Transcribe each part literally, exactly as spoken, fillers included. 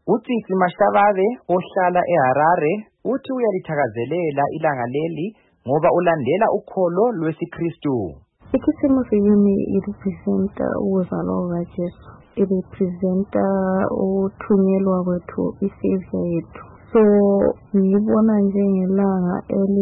uTsitsi Mashlababe ohlala eHarare uthi uyalithakazelela ilanga leli ngoba ulandela ukholo lwesiKristu. Ikhisimusi yini irepresenta ukuzalwa kukaJesu, irepresenta ukuthunyelwa kwethu iSavior yethu. So ngibona njengelanga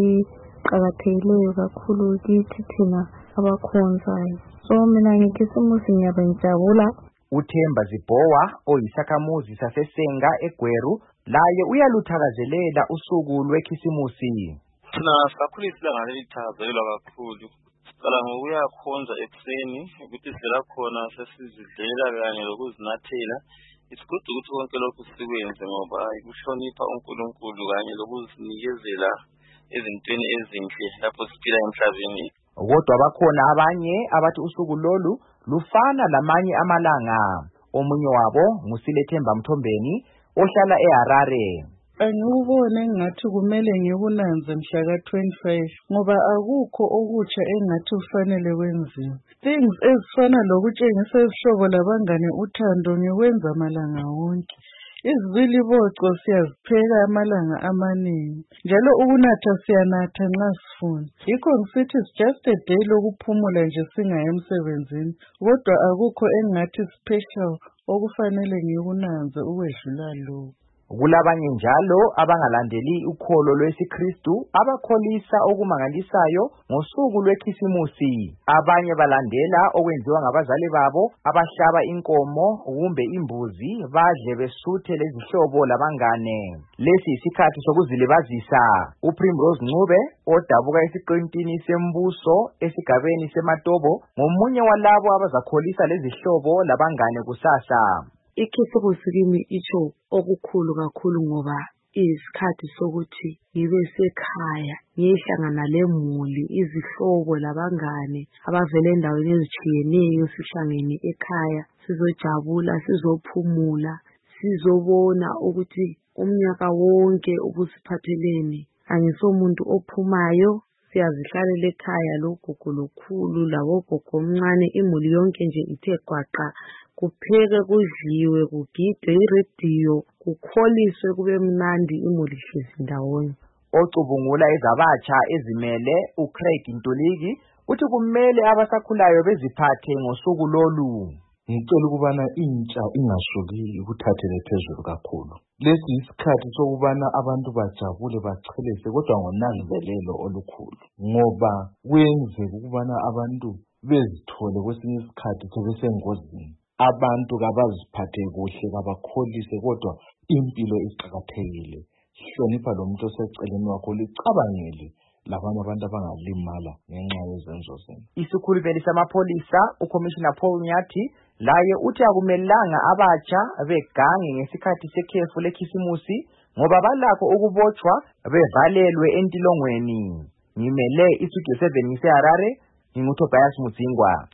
eliqakathekileyo kakhulu kithi thina abakhonzayo. So mina ngekhisimusi ngiyabe ngijabula. uThemba Zibhowa oyisakhamuzi saseSenga eGweru laye uyaluthakazelela usuku lwekhisimusi. Thina sakhulisa ilanga lelithakazelelwa kakhulu. Siqala ngokuya khonza ekuseni ukuthi sivela khona sesizidlela kanye lokuzinathela. Isikhudu ukuthi konke lokhu sikwenze ngoba ikuhlonipha uNkulunkulu kanye lokuzinikezela ezintweni ezinhle lapho siphila emhlabeni. Kodwa bakhona abanye abathi usuku lolu lufana lamanye amalanga. Omunye wabo nguSilethemba Mthombeni ohlala eHarare. Angikubone ngathi kumele ngikunanze mhla ka twenty-five ngoba akukho okutsha engathi kufanele kwenziwe. Things ezifana lokutshengisa isihlobo labangane uthando ngikwenza amalanga wonke. Izibiliboco siyazipheka amalanga amaningi. Njalo ukunatha siyanatha nxa sifuna. Yikho ngisithi it's just a day lokuphumula nje singayi emsebenzini. Kodwa akukho engathi special okufanele ngikunanze ukwedlula lokho. Kulabanye njalo abangalandeli ukholo lwesiKristu abakholisa okumangalisayo ngosuku lwekhisimusi. Abanye balandela okwenziwa ngabazali babo abahlaba inkomo kumbe imbuzi badle besuthe lezihlobo labangane. Lesi isikhathi sokuzilibazisa. uPrimrose Ncube odabuka esiqintini sembuso esigabeni seMatobo ngomunye walabo abazakholisa lezihlobo labangane kusasa. Ikhisimusi kimi itsho okukhulu kakhulu ngoba isikhathi sokuthi ngibe sekhaya ngihlangana lemuli izihlobo labangane abavela endaweni ezitshiyeneyo sihlangene ekhaya sizojabula sizophumula sizobona ukuthi umnyaka wonke ubusiphathelene. Angisomuntu ophumayo, siyazihlalela ekhaya logogo lokhulu labogogo omncane imuli yonke nje ithe gwaqa. Kupheke kudliwe kugidwe iradio kukholiswe kube mnandi imuli hlezi ndawonye. Ocubungula ezabatsha ezimele uCraig Ntuliki uthi kumele abasakhulayo beziphathe ngosuku lolu. Ngicela ukubana intsha ingashuki ukuthathele phezulu kakhulu. Lesi isikhathi sokubana abantu bajabule bachelese kodwa ngonanzelelo olukhulu ngoba kwenzeka ukubana abantu bezithole kwesinye isikhathi sebesengozini. Abantu kabaziphathe kuhle kabakholise kodwa impilo iqhakathekile. Hlonipha lo muntu oseceleni wakho licabangele labanye abantu abangalimala ngenxa yezenzo zenu. Isikhulumeli samapholisa uCommissioner Paul Nyathi laye uthi akumelanga abatsha begange ngesikhathi sekhefu lekhisimusi ngoba balakho ukubotshwa bevalelwe entilongweni. Ngimele iStudio seven ngiseHarare, nginguTobias Mudzingwa.